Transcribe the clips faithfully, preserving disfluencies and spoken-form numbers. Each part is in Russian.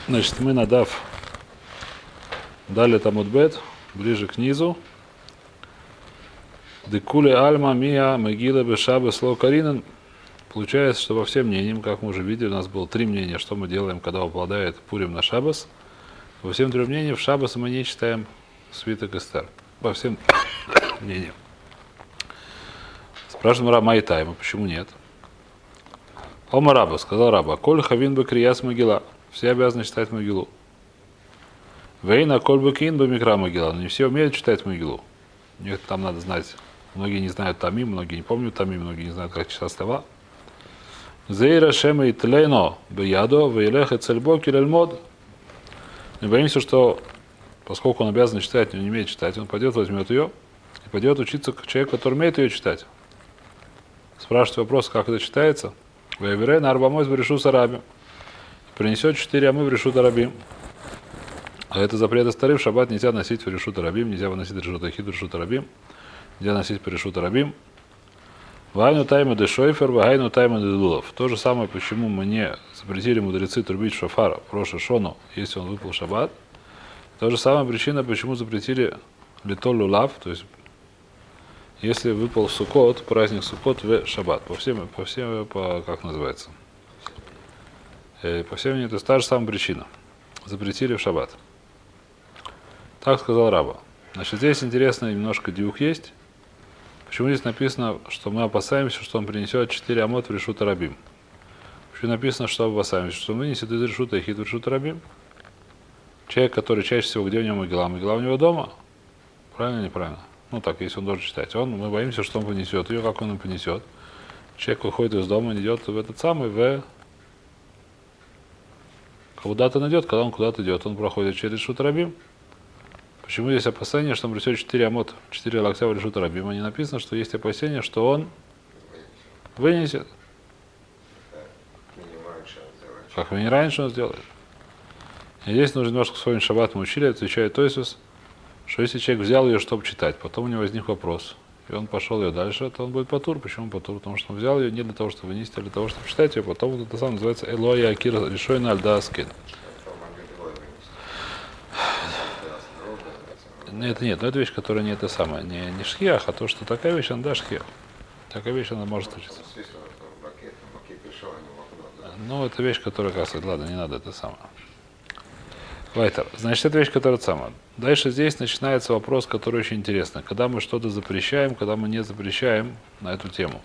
Значит, мы надав дали тамудбет, ближе к низу. Декуле альма мия мегила бешабы сло каринан. Получается, что во всем мнениям, как мы уже видели, у нас было три мнения, что мы делаем, когда упадает Пурим на Шабас. Во всем трем мнениям в Шабас мы не читаем свиток Эстер. Во всем мнениям. Спрашиваем Раба Майтайма, почему нет? Ома Раба, сказал Раба, коль хавин бы крияс могила. Все обязаны читать могилу. Вейна коль бы кин бы микра могила. Но не все умеют читать могилу. Нет, там надо знать. Многие не знают тамим, многие не помнят тамим, многие не знают, как читать слова. Зейра шема и тлейно беядо вейлеха цельбо килельмод. Мы боимся, что поскольку он обязан читать, но не умеет читать, он пойдет, возьмет ее и пойдет учиться к человеку, который умеет ее читать. Спрашивает вопрос, как это читается. Вейверей на арбамой в решу сарабим. Принесет четыре амы в решут арабим. А это запрет Эстери. В шаббат нельзя носить в решут арабим, нельзя выносить решут ахид в решут арабим, нельзя носить по решут арабим. Вайну тайма де шойфер, вайну тайма де дулов. То же самое, почему мы не запретили мудрецы трубить шофар в Рош ха-Шону, если он выпал в шаббат. То же самая причина, почему запретили литол лулав, то есть если выпал в Суккот, праздник Суккот в шаббат. По всем, по всем, по, как называется? По всем, это та же самая причина. Запретили в шаббат. Так сказал Раба. Значит, здесь интересно немножко диух есть. Почему здесь написано, что мы опасаемся, что он принесет четыре амот в решут арабим? Почему написано, что опасаемся, что он вынесет из решута ахид в решут арабим? Человек, который чаще всего, где у него могила? Могила у него дома? Правильно или неправильно? Ну так, если он должен читать. Он, мы боимся, что он понесет ее, как он ее понесет. Человек выходит из дома, идет в этот самый, в... Куда-то он идет, когда он куда-то идет, он проходит через решут арабим. Почему здесь опасение, что он принесет четыре амот, четыре локтя в решут арабим? А не написано, что есть опасение, что он вынесет. Как не раньше он сделает. И здесь нужно немножко вспомнить шаббат, мы учили, отвечает Тойсус, что если человек взял ее, чтобы читать, потом у него возник вопрос, и он пошел ее дальше, то он будет патур. Почему патур? Потому что он взял ее не для того, чтобы вынести, а для того, чтобы читать ее, потом вот это самое называется Элоя Акира Решойна Альда Аскин. Нет, нет, но это вещь, которая не это самое, не, не шхиах, а то, что такая вещь, она да шхиах. Такая вещь, она может учиться. Ну, это вещь, которая, как сказать, ладно, не надо это самое. Вайтер. Значит, это вещь, которая самая. Дальше здесь начинается вопрос, который очень интересный. Когда мы что-то запрещаем, когда мы не запрещаем на эту тему.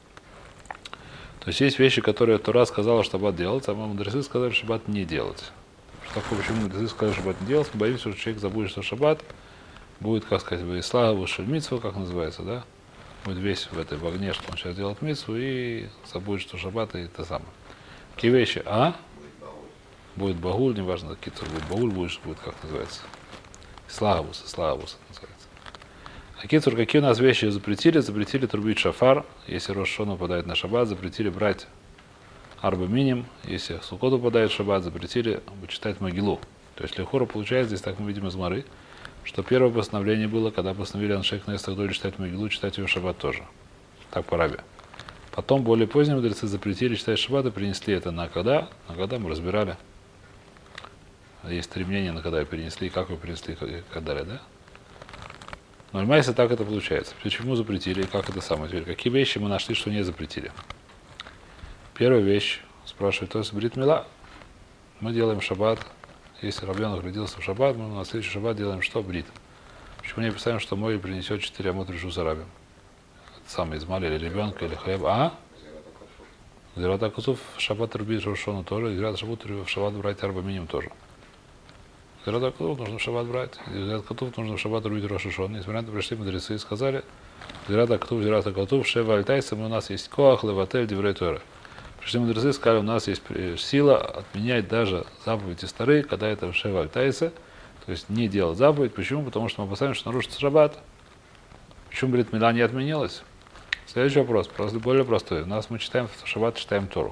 То есть есть вещи, которые Тора сказала, что шаббат делать, а мы мудрецы сказали, что шаббат не делать. Что такое, почему мудрецы сказали, что шаббат не делать? Мы боимся, что человек забудет, что шаббат будет, как сказать, в иславу шельмитсву, как называется, да? Будет весь в этой в огне, что он сейчас делает митсву, и забудет, что шаббат и это самое. Какие вещи? А? Будет багуль, неважно, какие-то будет багуль, будет, будет, как называется. Ислагавус, ислагавус называется. А кицур, какие у нас вещи запретили? Запретили трубить шафар, если Рош ха-Шана упадает на шаббат, запретили брать арба миним, если Суккот упадает в шаббат, запретили читать могилу. То есть лехора получается, здесь так мы видим из Мары, что первое постановление было, когда постановили Аншек Нес Тагдоль читать могилу, читать ее в шаббат тоже. Так по Рабе. Потом более поздние мудрецы запретили читать шаббат и принесли это на когда, на когда мы разбирали. Есть три мнения, на когда перенесли, как вы перенесли и так далее, да? Но если так это получается. Почему запретили и как это самое? Теперь, какие вещи мы нашли, что не запретили? Первая вещь, спрашивает, то есть брит мила. Мы делаем шаббат. Если ребенок родился в шаббат, мы на следующий шаббат делаем что? Брит. Почему не писаем, что мой принесет четыре амот решу зарабим? Это самое измали или ребенка, или хлеб. А? Зирата Кутув в шаббат рубит Рош ха-Шана тоже, и Зирата Шаббат в шаббат брать арба миним тоже. Зирата Кутув нужно в шаббат брать, Зирата Кутув нужно в шаббат рубить Рош ха-Шана. Несмотря на это, пришли мудрецы и сказали, Зирата Кутув, Зирата Кутув, Шева Альтайса, у нас есть коах, леватель, диврей Торы. Пришли мудрецы и сказали, у нас есть сила отменять даже заповеди старые, когда это в Шева Альтайса, то есть не делать заповедь. Почему? Потому что мы опасаемся, что нарушится шаббат. Почему брит мила не отменилась? Следующий вопрос, просто более простой. У нас мы читаем в шаббат, читаем Тору.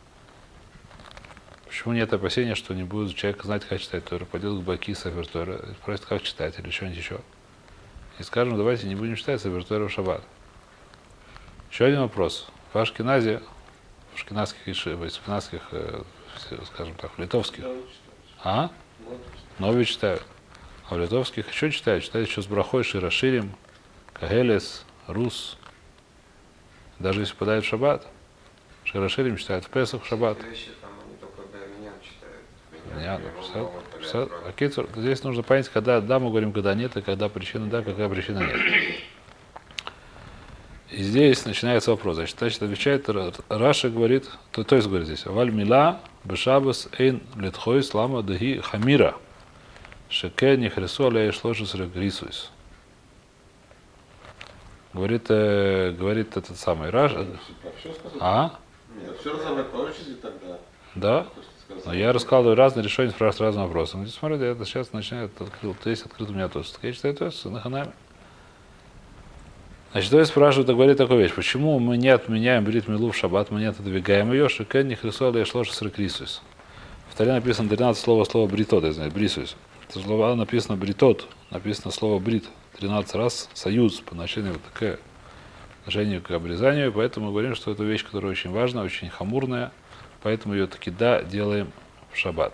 Почему нет опасения, что не будет человек знать, как читать Тору? Пойдет к Баки, Сефер Тора, спросит, как читать или что-нибудь еще. И скажем, давайте не будем читать Сефер Тора в шаббат. Еще один вопрос. В Ашкеназе, в ашкеназских, в ашкеназских, скажем так, в литовских. А? Новые читают. А в литовских еще читают. Читают еще с брахой, Широширим, Кагелес, Рус. Даже если попадают в шаббат. Широширим читают в Песах, в шаббат. А кицур, здесь нужно понять, когда да, мы говорим, когда нет, и когда причина да, какая причина нет. И здесь начинается вопрос. Значит, значит отвечает Раша говорит, то, то есть говорит здесь, Валь мила бешабас эйн летхой слама дахи хамира. Шеке не хрису аля шлошес регрисуис. Говорит, э, говорит этот самый Раша. А? Все самое получится тогда. Да? Но я рассказываю разные решения, спрашиваю разные вопросы. Ну, смотрите, это сейчас начинает открыл. То есть открыт у меня тоже. Я читаю то есть на ханаме. Значит, то есть спрашивает, говорит такую вещь. Почему мы не отменяем брит милу в шаббат, мы не отодвигаем ее, шекен не хрисуали и шлоши срекрисуис. В Торе написано тринадцать слова слово бритот, я знаю, брисуис. Это слово написано бритот, написано слово брит. тринадцать раз союз по отношению, вот такое отношение к обрезанию. Поэтому мы говорим, что это вещь, которая очень важна, очень хамурная. Поэтому ее таки да делаем в шаббат.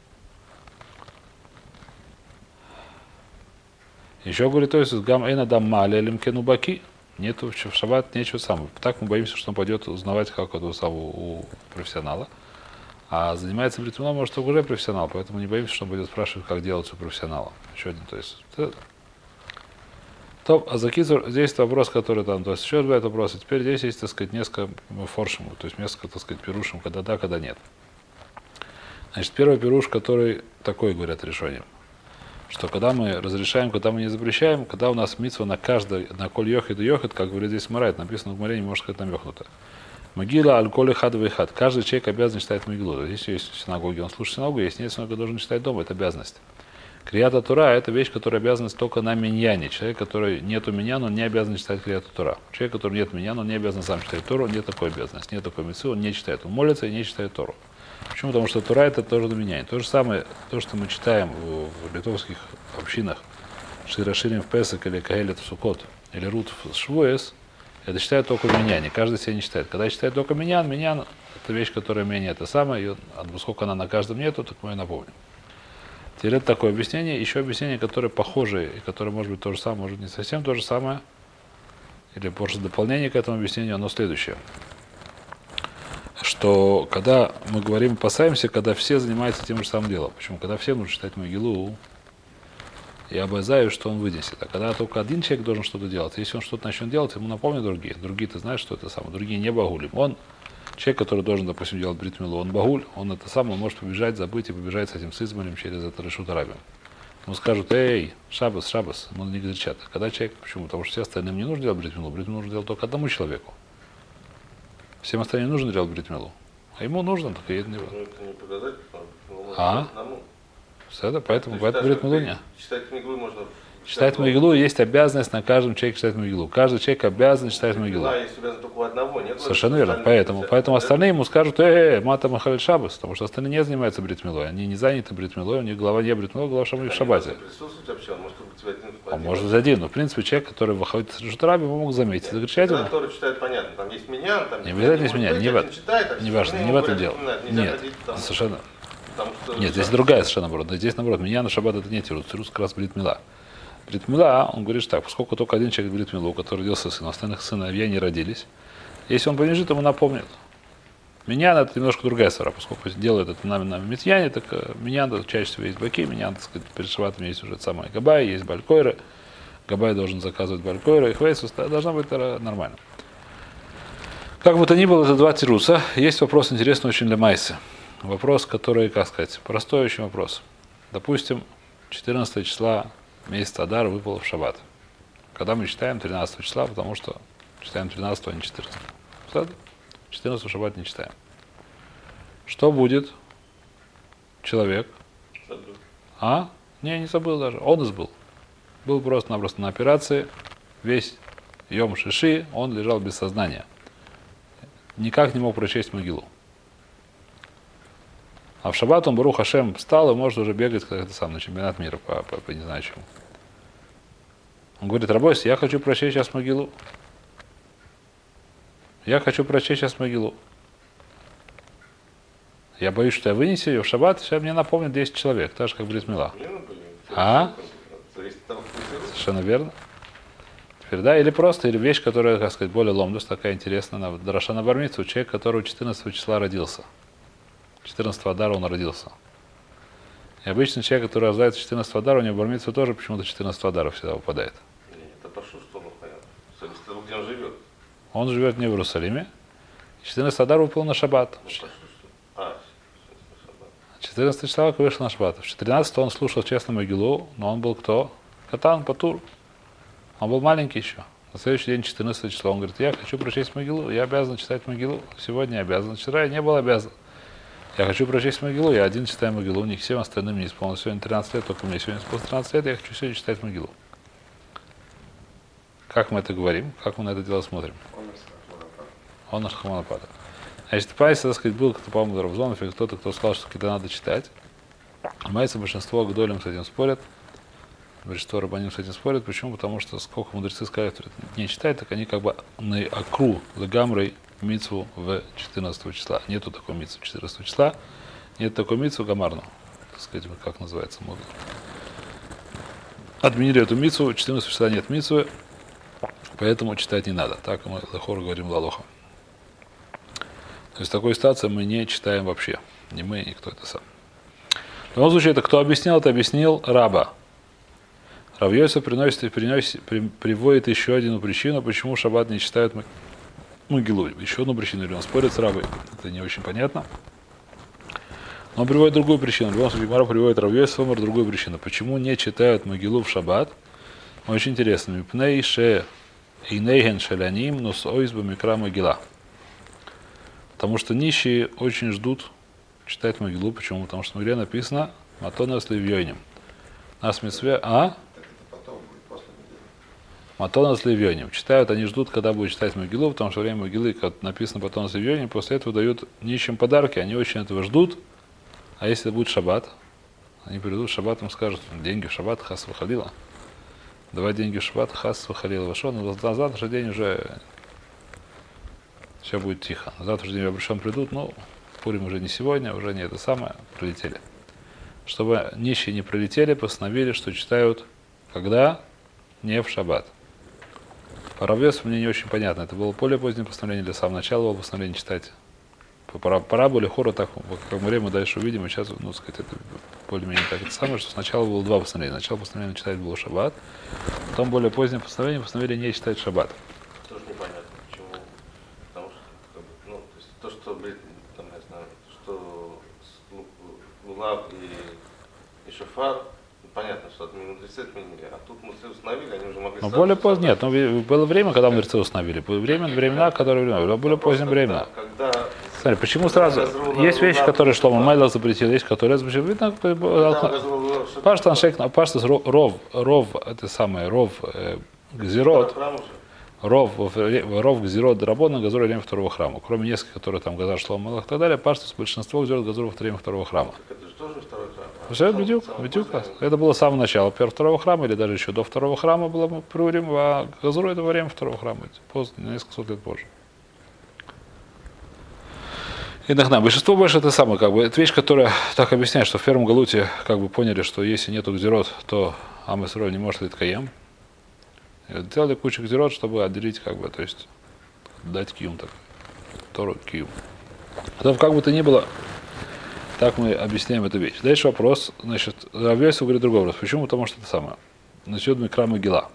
Еще говорит, то есть гам эйна дам мале лимкену баки. Нету в шаббат нечего самого. Так мы боимся, что он пойдет узнавать, как это самого у профессионала. А занимается брит мило, может, уже профессионал, поэтому не боимся, что он будет спрашивать, как делать у профессионала. Еще один, то есть. То, а за кицур, здесь вопрос, который там, то есть еще бывает вопрос, и теперь здесь есть, так сказать, несколько форшем, то есть несколько, так сказать, пирушем, когда да, когда нет. Значит, первый пируш, который такой, говорят, решением, что когда мы разрешаем, когда мы не запрещаем, когда у нас митцва на каждой, на коль йохид и йохид, как говорит здесь Марайт, написано в Море, не может сказать намекнуто. Могила аль коль хад и хад. Каждый человек обязан читать Могилу. Если есть в синагоге, он слушает синагогу, если нет синагоги, должен читать дома, это обязанность. Крията Тура – это вещь, которая обязанность только на миньяне. Человек, который нету миньяна, он не обязан читать Крията Тура. Человек, который нет миньяна, он не обязан сам читать Тору, нет такой обязанности, нет такой митцвы, он не читает. Он молится и не читает Тору. Почему? Потому что Тура – это тоже на миньяне. То же самое, то, что мы читаем в, в литовских общинах, Широширим в Песах или Кагелет в Сукот, или Рут в Швуэс, это читают только в миньяне. Каждый себя не читает. Когда читает только миньян, миньян – это вещь, которая менее это самое, и поскольку она на каждом нету, так мы ее напомним. Теперь это такое объяснение, еще объяснение, которое похожее, и которое может быть то же самое, может быть не совсем то же самое, или просто дополнение к этому объяснению, оно следующее. Что когда мы говорим, опасаемся, когда все занимаются тем же самым делом. Почему? Когда все нужно читать Могилу, я обязаю, что он вынесет. А когда только один человек должен что-то делать, если он что-то начнет делать, ему напомнят другие. Другие, ты знаешь, что это самое. Другие не багулим. Он человек, который должен, допустим, делать брит милу, он багуль, он это сам, он может побежать, забыть и побежать с этим сызмалем через это решут арабим. Ему скажут, эй, шабас, шабас, ему не кричат. Когда человек, почему? Потому что все остальным не нужно делать брит милу, брит милу нужно делать только одному человеку. Всем остальным нужно делать брит милу. А ему нужно, только это не было. Это не показать, а? Это, поэтому, поэтому брит милу не. Читать Могилу можно. Читать Могилу есть обязанность на каждом человеке читать Могилу. Каждый человек обязан читать Могилу. Да, есть обязан только у одного, нет? Совершенно верно. Поэтому, поэтому остальные ему скажут, э, мата махаль шабас, потому что остальные не занимаются брит милой. Они не заняты брит милой, у них голова не брит милой, голова в шаббате. Он может быть один, но в принципе человек, который выходит из Решутараби, его мог заметить. Закричать ему. Который читает, понятно, там есть меня, там не обязательно есть меня, не в, не важно, не в этом дело. Нет, совершенно. Нет, здесь другая совершенно наоборот. Здесь наоборот, меня на шаббат это не тирус, тирус как раз брит мила. Брит мила, он говорит так, поскольку только один человек брит милу, который родился сын, остальных сыновья не родились, если он побежит, ему напомнит. Миньян это немножко другая сфера, поскольку делает это на, на митьяне, так миньян чаще всего есть баки, миньян, так сказать, перед шаббатом есть уже самое габай, есть балькойры, габай должен заказывать балькойры, и хвейсус, должна быть нормально. Как бы то ни было, это два тируса. Есть вопрос интересный очень для Майсы. Вопрос, который, как сказать, простой очень вопрос. Допустим, четырнадцатого числа месяца Адар выпало в шаббат. Когда мы читаем тринадцатого числа, потому что читаем тринадцатого, а не четырнадцатого. четырнадцатого шаббат не читаем. Что будет человек? Забыл. А? Не, не забыл даже. Он и забыл. Был просто-напросто на операции. Весь Йом Шиши, он лежал без сознания. Никак не мог прочесть Могилу. А в шаббат он, Барух Хашем, встал и может уже бегать, как это сам, на чемпионат мира по, по, по не знаю чему. Он говорит, рабойся, я хочу прочесть сейчас Могилу. Я хочу прочесть сейчас Могилу. Я боюсь, что я вынесу ее в шаббат, сейчас мне напомнит десять человек, так же, как Брит Мила. А? Совершенно верно. Теперь, да, или просто, или вещь, которая, как сказать, более ломдус, такая интересная, на Драша на Бармицу, человек, который четырнадцатого числа родился. четырнадцатого Адара он родился. И обычно человек, который рождается четырнадцатого Адара, у него Бармицу тоже почему-то четырнадцатого Адара всегда выпадает. Нет, это прошу, что он понятно. Зависит от того, где он живет. Он живет не в Иерусалиме. четырнадцатого Адара выпал на шаббат. Ну, прошу, что... А, шаббат. четырнадцатого числа вышел на шаббат. В тринадцатого он слушал честно Могилу, но он был кто? Катан, Патур. Он был маленький еще. На следующий день, четырнадцатого числа, он говорит, я хочу прочесть Могилу, я обязан читать Могилу. Сегодня я обязан. Вчера я не был обязан. Я хочу прочесть Могилу, я один читаю Могилу, у них всем остальным не исполнилось сегодня тринадцать лет, только мне сегодня исполнилось тринадцать лет, я хочу сегодня читать Могилу. Как мы это говорим? Как мы на это дело смотрим? Он наш Хаманапада. Значит, Пайса, так сказать, был кто-то, по-моему, Равзонов или кто-то, кто сказал, что это надо читать. Майса большинство Гдолем с этим спорят. Большинство Рабаним с этим спорят. Почему? Потому что сколько мудрецы сказали, кто не читает, так они как бы на акру лагамрой мицву в четырнадцатого числа. Нету такой мицву четырнадцатого числа. Нет такой мицву гамарну. Так сказать, как называется мода. Отменили эту мицву, четырнадцатого числа нет мицвы, поэтому читать не надо. Так мы лахор говорим лалоха. То есть в такой ситуации мы не читаем вообще. Не мы, никто это сам. В любом случае, это кто объяснял, это объяснил Раба. Рав Йосеф приносит, приносит, при, приводит еще одну причину, почему шаббат не читают Могилу. Еще одну причину, или он спорит с Рабой. Это не очень понятно. Но он приводит другую причину. В любом случае, Гемара приводит Рав Йосеф другую причину. Почему не читают Могилу в шаббат? Очень интересно. Мипней ше инейген шеляним нус ойзба микра Могила. Потому что нищие очень ждут читать Могилу. Почему? Потому что в Могиле написано Матона с Левьёнем. Нас митцве, а? Матона с Левьёнем. Читают, они ждут, когда будут читать Могилу, потому что во время Могилы, как написано Матона с Левьёнем, после этого дают нищим подарки, они очень этого ждут. А если это будет шаббат, они придут в шаббат, им скажут, деньги в шаббат, хас выхалила. Давай деньги в шаббат, хас выхалила. Вошел, но на завтрашний день уже все будет тихо. На завтрашний день обращен придут, но Пурим уже не сегодня, уже не это самое, прилетели. Чтобы нищие не прилетели, постановили, что читают, когда? Не в шаббат. По Рав Йосефу мне не очень понятно. Это было более позднее постановление, для самого начала было постановление читать. По Парабу или Хору, так как мы время дальше увидим, и сейчас, ну, сказать, это более-менее так это самое, что сначала было два постановления. Сначала постановление читать было шаббат, потом более позднее постановление, постановление не читать шаббат. Тоже непонятно, почему. Потому что, как бы, ну, то есть то, что, блин, там, я знаю, что Лулав и, и Шофар, понятно, что мудрецы отменили, а тут мудрецы установили, они уже могли... Но более поздно, нет, ну, было время, когда мудрецы установили, время, времена, которые, было более позднее время. Когда... Смотри, почему сразу, есть вещи, которые Шломо Майлах запретил, есть, которые запретил, видно, Паштан Шейк, Паштас Ров, Ров, это самое, Ров, Гзирот, Ров, Ров Гзирот Драбона, Газор во время второго храма. Кроме нескольких, которые там Газар Шломо Майлах и так далее, Паштас большинство Гзирот Газор во время второго храма. Это же тоже второй храм. Все, бедюк, бедюк. Это было с самого начала первого второго храма, или даже еще до второго храма было Пурим, а Газуру это во время второго храма, поздно, несколько сот лет позже. И нахна. Большинство больше это самое, как бы, это вещь, которая так объясняет, что в первом Галуте как бы поняли, что если нету гзирот, то Ам Исраэль не может быть каем. И делали кучу гзирот, чтобы отделить, как бы, то есть дать киюм так, Тору киюм. Потом, как бы то ни было, так мы объясняем эту вещь. Дальше вопрос, значит, Рав Йосеф говорит другой вопрос. Почему? Потому что это самое. Насчет Микра Могила.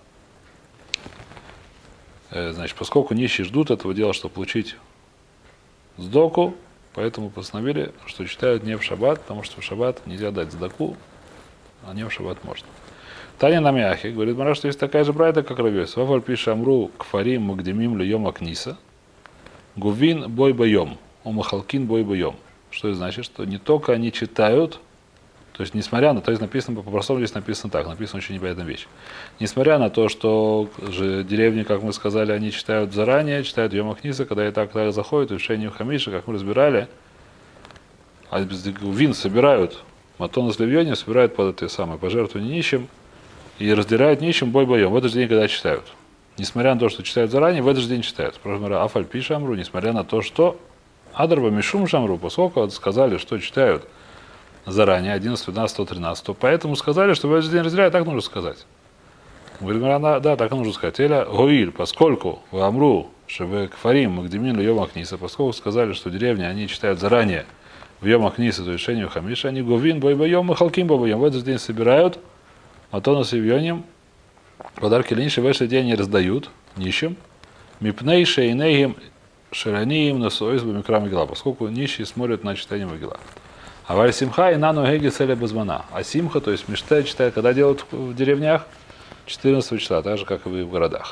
Значит, поскольку нищие ждут этого дела, чтобы получить сдоку, поэтому постановили, что читают не в шаббат, потому что в шаббат нельзя дать сдаку, а не в шаббат можно. Таня Намяхи говорит, Мара, что есть такая же брайта, как Рав Йосеф. Вафаль пишет Амру кфарим магдемим льем акниса, гувин бой боем, умахалкин бой боем. Что это значит? Что не только они читают, то есть несмотря на, то есть написано, по-простому здесь написано так, написано очень непонятная вещь. Несмотря на то, что же деревни, как мы сказали, они читают заранее, читают Йом Ахниса, когда и так, так заходят, и в Шейни Хамиша, как мы разбирали, а вин собирают, Матона с Левьёнем собирают под это самое пожертвование нищим и разделяют нищим бой боем в этот же день, когда читают. Несмотря на то, что читают заранее, в этот же день читают. Афаль пиша Амру, несмотря на то, что Адарба Мишум Шамру, поскольку вот сказали, что читают заранее, одиннадцать, двенадцать, сто тринадцать, поэтому сказали, что в этот день разделяют, так нужно сказать. Говорит, да, так нужно сказать. Эля Гоиль, поскольку в Амру, чтобы Кфарим, Магдемин, Йом Ахниса, поскольку сказали, что деревни, они читают заранее в Йом Ахниса, то есть решению Хамиша, они Говин, Бойбайом и Халким Бабайом. В этот день собирают, а то нас Ивьоним, подарки Лениши в этот день не раздают нищим. Мипней Шейнеем Шаранием Насоис Бамикрам Могила, поскольку нищие смотрят на читание Могила. А Валь Симха и Нану Геги Целя Базмана. А Симха, то есть Миште читает, когда делают в деревнях, четырнадцатого числа, так же, как и в городах.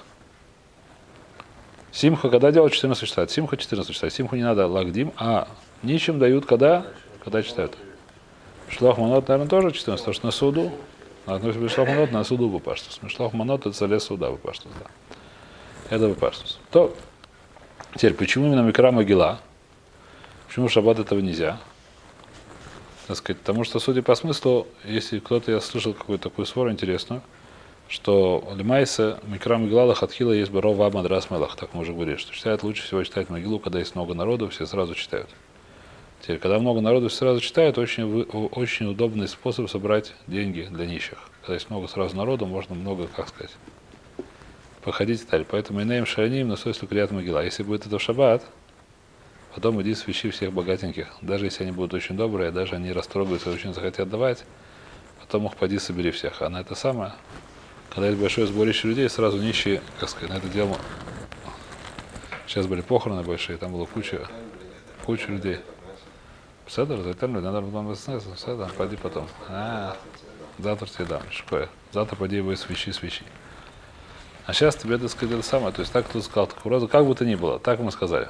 Симха, когда делают четырнадцатого числа? Симха четырнадцатого числа. Симху не надо лагдим, а нищим дают, когда? Когда читают. Шлах Манот, наверное, тоже четырнадцатого, потому что на суду. Относится Шлах Манот на суду Бупаштус. Шлах Манот это целе суда Бупаштус, да. Это Бупаштус. То, теперь, почему именно Микра Могила? Почему в шаббат этого нельзя? Так сказать, потому что, судя по смыслу, если кто-то, я слышал какую-то такую свору интересную, что Лимайса Микра Могила Хатхила есть Барова Мадрас Мелах, так мы уже говорили, что читают лучше всего читать Могилу, когда есть много народу, все сразу читают. Теперь, когда много народу все сразу читают, очень, очень удобный способ собрать деньги для нищих. Когда есть много сразу народу, можно много, как сказать, походить и так. Поэтому Инеем Шараним на свойство Крият Могила. Если будет это в шаббат, потом иди свищи всех богатеньких, даже если они будут очень добрые, даже они растрогаются и очень захотят давать, потом их поди собери всех. А на это самое, когда есть большое сборище людей, сразу нищие, как сказать, на это дело. Сейчас были похороны большие, там было куча, куча людей. Седер, затемно, надо было седер, пойди потом. А, завтра тебе дам, шкоя. Завтра пойди его свищи, свищи. А сейчас тебе, так сказать, это самое, то есть так кто сказал, такую разу, как бы то ни было, так мы сказали.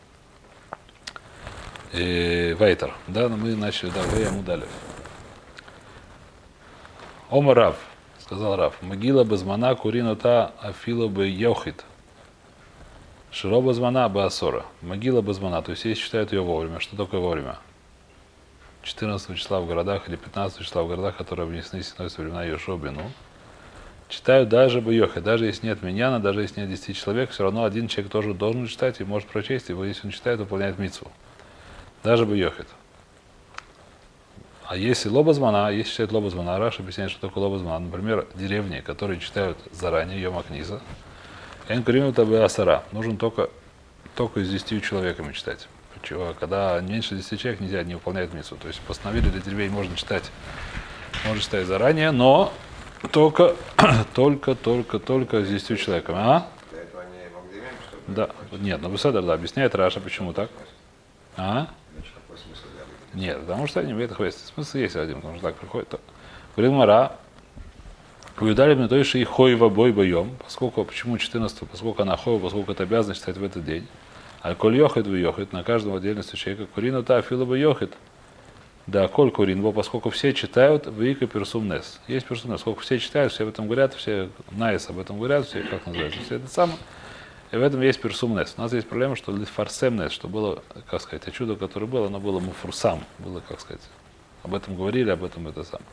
И Вейтер, да, но мы начали, да, вы ему дали. Ома Рав, сказал Рав, Могила Базмана Куринота Афила бы Йохит. Широ Базмана Баасора. Могила Базмана, то есть если считают ее вовремя. Что такое вовремя? четырнадцатого числа в городах или пятнадцатого числа в городах, которые внесены стеной со времена Йошуа бен Нун. Читают даже бы Йохит. Даже если нет миньяна, даже если нет десяти человек, все равно один человек тоже должен читать и может прочесть, и если он читает, выполняет мицву. Даже бы Йохит. А если лобазмана, если читают лобазмана, Раш объясняет, что такое лобазмана. Например, деревни, которые читают заранее Йом Акниза, Энкримута бы Асара. Нужен только, только с десятью человеками читать. Почему? Когда меньше десяти человек нельзя, не выполняет мицву. То есть постановили для деревень можно читать, можно читать заранее, но только, только, только, только с десятью человеками. А? Для этого они Магдемим, что ли? Да. Нет, ну Беседер, да, объясняет Раша, почему так. А? Значит, какой смысл для Магдемим? Нет, потому что они в это хватит. Смысл есть один, потому что так приходит. То. Говорит Мара, увидали мне то, что и хойва бой боем, поскольку, почему четырнадцатого, поскольку она хойва, поскольку это обязано читать в этот день. А коль йохет в йохет, на каждом отдельности человека, курину та фила бы йохет. Да, коль курин, поскольку все читают в ика персумнес. Есть персумнес, сколько все читают, все об этом говорят, все найс об этом говорят, все, как называется, все это самое. И в этом есть персумнес. У нас есть проблема, что лифарсемнес, что было, как сказать, а чудо, которое было, оно было муфурсам, было, как сказать, об этом говорили, об этом это самое.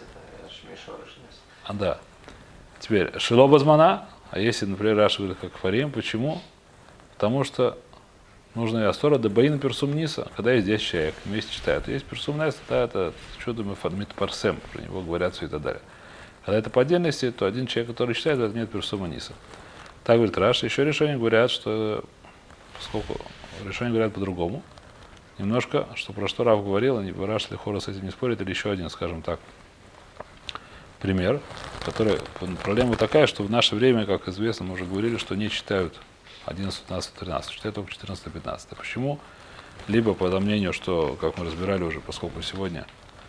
А, да. Теперь, шило базмана, а если, например, Раша говорит, как фарим, почему? Потому что нужно и астора дебаина персумниса, когда есть десять человек, вместе читают. Есть персумнес, да, это чудо митпарсем, про него говорят все и так далее. Когда это по отдельности, то один человек, который читает, в этом нет персумниса. Так говорит Раша. Еще решения говорят, что, поскольку решения говорят по-другому, немножко, что про что Рав говорил, и Раш Лихора с этим не спорит, или еще один, скажем так, пример, который, проблема такая, что в наше время, как известно, мы уже говорили, что не читают одиннадцать, двенадцать, тринадцать, читают только четырнадцать, пятнадцать. Почему? Либо по мнению, что, как мы разбирали уже, поскольку сегодня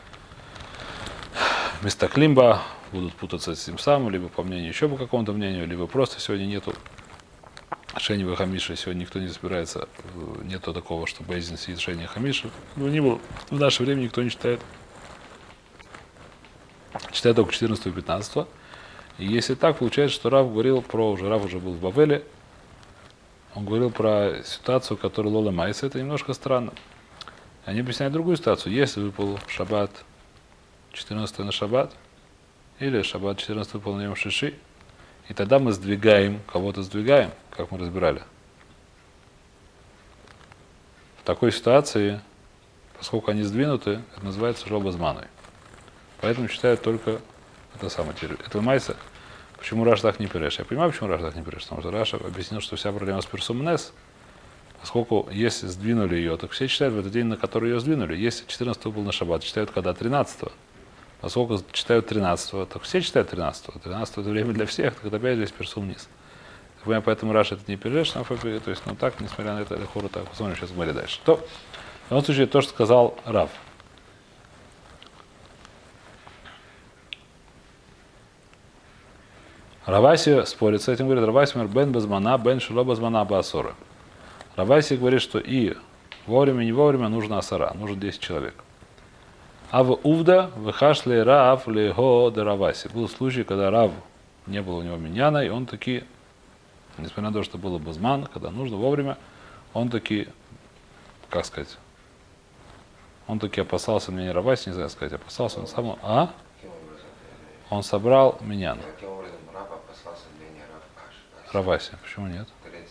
вместо Климба будут путаться с этим самым, либо по мнению еще по какому-то мнению, либо просто сегодня нету Шени Хамиша, сегодня никто не разбирается, нету такого, что Бейзин сидит Шени Хамиша. Ну, не было. В наше время никто не читает. Читает только четырнадцатого и пятнадцатого. И если так, получается, что Рав говорил про, уже Рав уже был в Бавеле, он говорил про ситуацию, которая Лола Майса, это немножко странно. Они объясняют другую ситуацию. Если выпал шаббат четырнадцатого на шаббат, или шаббат четырнадцатого выпал на Йом Шиши, и тогда мы сдвигаем, кого-то сдвигаем, как мы разбирали. такой ситуации, поскольку они сдвинуты, это называется шлобазманой. Поэтому читают только это самое. Это майса. Почему Раша так не пиреш? Я понимаю, почему Раша так не пиреш, потому что Раша объяснил, что вся проблема с персумнес, поскольку если сдвинули ее, так все читают в этот день, на который ее сдвинули. Если четырнадцатого был на шаббат, читают когда тринадцатого. Поскольку читают тринадцатого, так все читают тринадцатого. тринадцатого это время для всех, так это опять здесь персумнис. Поэтому Раша это не пиреш, то есть, ну так, несмотря на это, это хору так. Посмотрим сейчас в море дальше. То, в любом случае, то, что сказал Рав. Раваси спорит с этим, говорит, Раваси мэр бен безмана, бен шило безмана баасора. Раваси говорит, что и вовремя, и не вовремя нужно асара, нужно десять человек. А в Увда выхашли Рав лего де Раваси. Был случай, когда Рав не было у него миньяна, и он таки, несмотря на то, что было безман, когда нужно вовремя, он таки, как сказать, он таки опасался мнения Раваси, не знаю сказать, опасался он сам, а? Он собрал миньян. Раваси. Почему нет?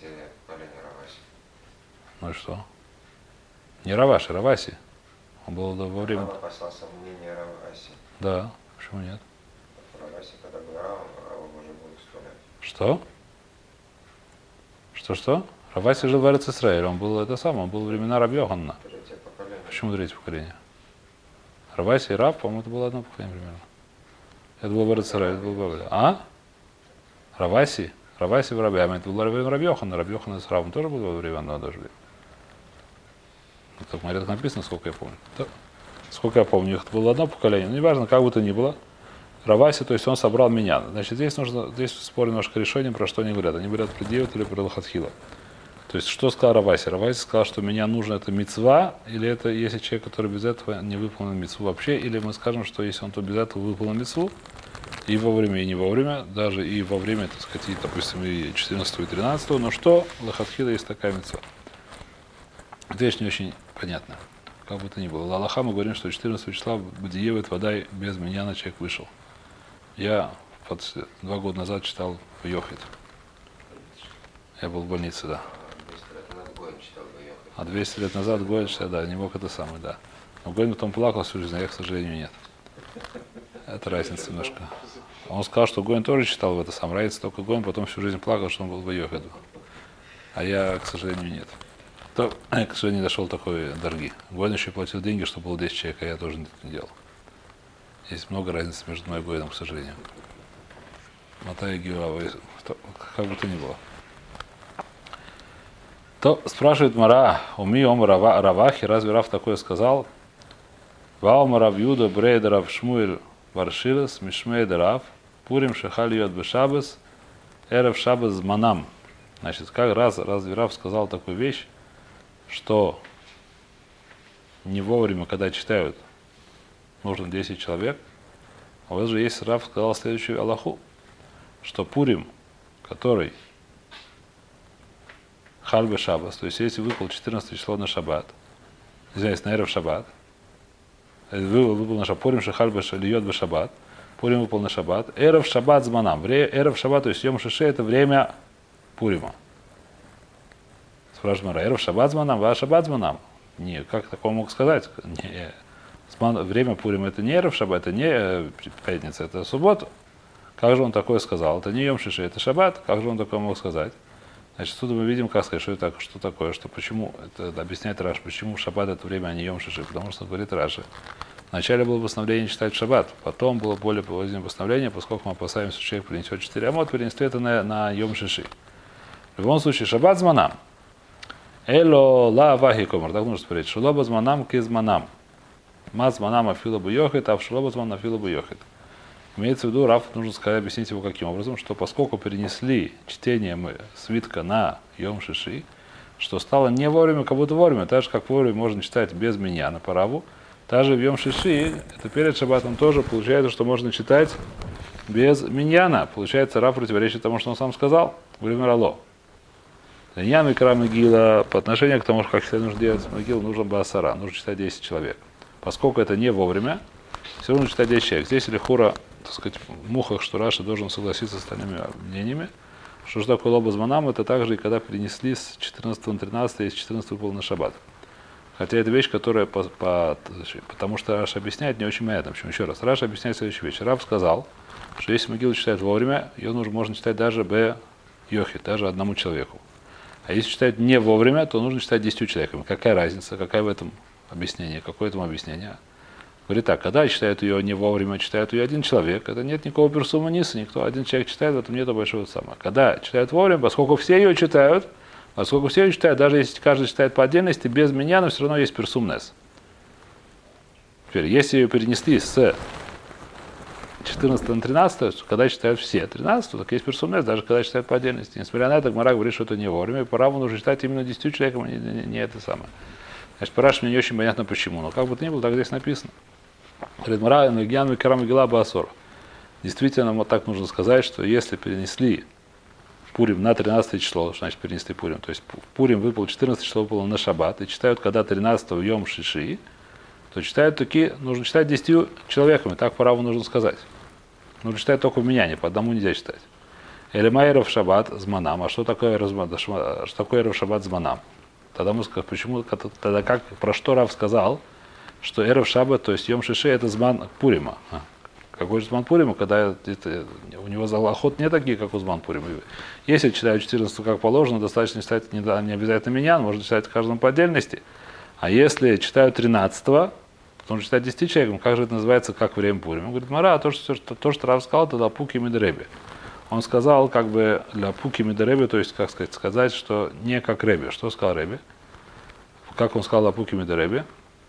Ну и что? Не Раваши, Раваси. Он был во время... Рав опасался мнения Раваси. Да. Почему нет? Раваси, когда был Рав, Рав уже был сто лет. Что? Что-что? Раваси жил в Эрец-Исраэль. Он был это самое, он был во времена Раби Йоханна. Третье поколение. Почему третье поколение? Раваси и Рав, по-моему, это было одно поколение примерно. Это было в Эрец-Исраэль, это было в Бавеле. А? Раваси? Раваси в Раби, а это было во время Раби Йоханна. Раби Йоханна с Равом тоже был во время одного дождя. Так, смотри, так написано, сколько я помню. Так. Сколько я помню, их было одно поколение, но неважно, как бы то ни было. Раваси, то есть он собрал меня. Значит, здесь нужно, здесь спор немножко решением, про что они говорят. Они говорят про Диот или про Лахатхила. То есть, что сказал Раваси? Раваси сказал, что меня нужно это мицва, или это если человек, который без этого не выполнил мицву вообще, или мы скажем, что если он то без этого выполнил мицву, и во время, и не во время, даже и во время, так сказать, и, допустим, и четырнадцатого, и тринадцатого, но что, Лахатхила есть такая мицва. Это вещь не очень понятно. Как бы то ни было. Аллаха мы говорим, что четырнадцатого числа в Бадиевет вода без меня на человек вышел. Я под два года назад читал в Йохид. Я был в больнице, да. А двести лет назад Гоин читал, да, не мог это самое, да. Но Гоин потом плакал всю жизнь, а я, к сожалению, нет. Это разница немножко. Он сказал, что Гоин тоже читал в это сам. Разница только Гоин потом всю жизнь плакал, что он был в Йохиду. А я, к сожалению, нет. То, к сожалению, дошел такой дорогий. Гоин еще платил деньги, чтобы было десять человек, а я тоже не делал. Есть много разниц между мной и Гоином, к сожалению. Матай и Геуава, как бы то ни было. То спрашивает Мара, уми ом Равахи, разве Рав такое сказал? Ваум Рав Юда Брейда Рав Шмуэль Варшилес, Мишмейда Рав, Пурим Шахаль Йод Бешабес, Эрев Шабес Зманам. Значит, как раз, разве Рав сказал такую вещь, что не вовремя, когда читают, нужно десять человек. А вот же есть Рав сказал следующую Аллаху, что Пурим, который Хальбе Шаббас, то есть если выпал четырнадцатое число на Шаббат, извиняюсь, на Эрев Шаббат, выпал на Шаббат, Пурим Шахальбе Льет Бе Шаббат, Пурим выпал на Шаббат, Эрев Шаббат Зманам, Эрев Шаббат, то есть Йом Шиши, это время Пурима. Спрашивает Мара, Эрев Шаббат Зманам, Ва Шаббат Зманам. Не, как такого мог сказать? Не, время Пурима это не Эрев Шаббат, это не пятница, это суббота. Как же он такое сказал? Это не Йом Шиши, это Шаббат. Как же он такое мог сказать? Значит, отсюда мы видим, как сказать, что это что такое, что почему, это объясняет Раши, почему Шаббат это время, а не Йом Шиши, потому что говорит Раши. Вначале было постановление читать Шаббат, потом было более позднее постановление, поскольку мы опасаемся, что человек принесет четыре амот, перенести это на, на Йом Шиши. В любом случае, Шаббат зманам. Эло ла вахи комар, так нужно смотреть. Шулоба зманам кизманам. Ма зманам афила бы йохит, а в шулоба зман афила бы йохит. Имеется в виду, Рав нужно сказать, объяснить его каким образом, что поскольку перенесли чтение мы свитка на Йом Шиши, что стало не вовремя, как будто вовремя, так же, как вовремя можно читать без меня на параву, также в Йом Шиши, это перед Шаббатом тоже получается, что можно читать без миньяна. Получается, Рав противоречит тому, что он сам сказал. Время рало. Миньян и кра Мегила по отношению к тому, как всегда нужно делать с Мегилу, нужно басара, нужно читать десять человек. Поскольку это не вовремя, все равно читать десять человек. Здесь или хура, так сказать, в мухах, что Раши должен согласиться с остальными мнениями. Что же такое лоба зманам, это также и когда перенесли с четырнадцатого на тринадцатое, и с четырнадцатого был на Шаббат. Хотя это вещь, которая по, по, потому что Раш объясняет не очень понятно. Почему? Еще раз. Раш объясняет следующую вещь. Рав сказал, что если могилу читают вовремя, ее нужно, можно читать даже б йохи, даже одному человеку. А если читают не вовремя, то нужно читать десятью человеками. Какая разница? Какая в этом объяснение? Какое этому объяснение? Говорит так, когда читают ее не вовремя, читают ее один человек, это нет никакого персума ниса, никто, один человек читает, в этом нет большого самого. Когда читают вовремя, поскольку все ее читают, поскольку все ее читают, даже если каждый читает по отдельности, без меня, но все равно есть персум нес. Теперь, если ее перенесли с четырнадцатого на тринадцатое, когда читают все тринадцатое, так есть персум нес, даже когда читают по отдельности. Несмотря на это, Гмара говорит, что это не вовремя, и по Раву нужно читать именно десятью человеком, а не, не, не это самое. Значит, по Раши мне не очень понятно почему, но как бы то ни было, так здесь написано. Действительно, вот так нужно сказать, что если перенесли Пурим на тринадцатое число, что значит перенесли Пурим, то есть Пурим выпал четырнадцатое число, выпало на шаббат, и читают, когда тринадцатого Йом Шиши, то читают такие, нужно читать десятью человеками, так по Раву нужно сказать. Нужно читать только в меняне, по одному нельзя читать. Элемайров шаббат с манам. А что такое, что такое эров шаббат с манам? Тогда мы скажем, почему, тогда как, про что Рав сказал, что эров шаббат, то есть Йом Шиши, это зман Пурима. Какой же зман Пурима, когда это, у него залахот не такие, как у зман Пурима. Если читают четырнадцатого как положено, достаточно читать не, не обязательно меня, можно читать каждому по отдельности. А если читают тринадцатого, то нужно читать десяти человеком, как же это называется, как время Пурима? Он говорит, Мара, то, что, то, что Рав сказал, это Пуки Мидреби. Он сказал, как бы, для Пуки Мидреби, то есть, как сказать, сказать, что не как Реби. Что сказал Реби? Как он сказал Пуки Мидреби?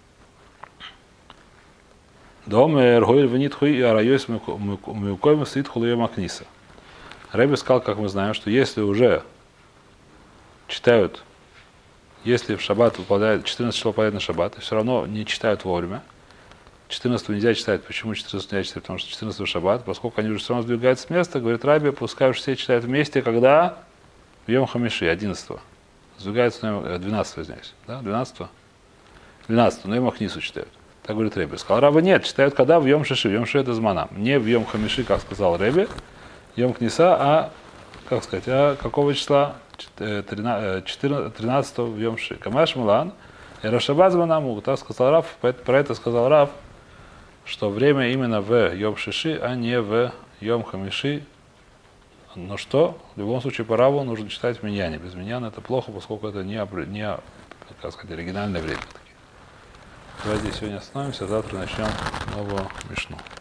Домер гойль венит хуй и арайос мюкойм сит хулуем акниса. Реби сказал, как мы знаем, что если уже читают, если в шаббат выпадает, четырнадцатое число попадает на шаббат, и все равно не читают вовремя, четырнадцатого нельзя читать. Почему четырнадцатого нельзя читать? Потому что четырнадцатого шаббат, поскольку они уже все равно сдвигаются с места, говорит Раби, пускай уж все читают вместе, когда в Йом Хамиши, одиннадцатого. Сдвигаются на двенадцатого, извиняюсь. Да? двенадцатого? двенадцатого, но Йом Ахнису читают. Так говорит Реби. Сказал Раба, нет, читают когда в Йом Шиши. В Йом Шиши это зманам. Не в Йом Хамиши, как сказал Реби, Йом Книса, а, как сказать, а какого числа? тринадцатого в Йом Шиши. Камаш Мулан, Эрашабат зманаму. Так сказал Рав, про это сказал Рав, что время именно в Йом Шиши, а не в Йом Хамиши. Но что? В любом случае по Раву нужно читать в миньяне. Без миньяна это плохо, поскольку это не, не как сказать, оригинальное время. Давайте сегодня остановимся, завтра начнем новую мишну.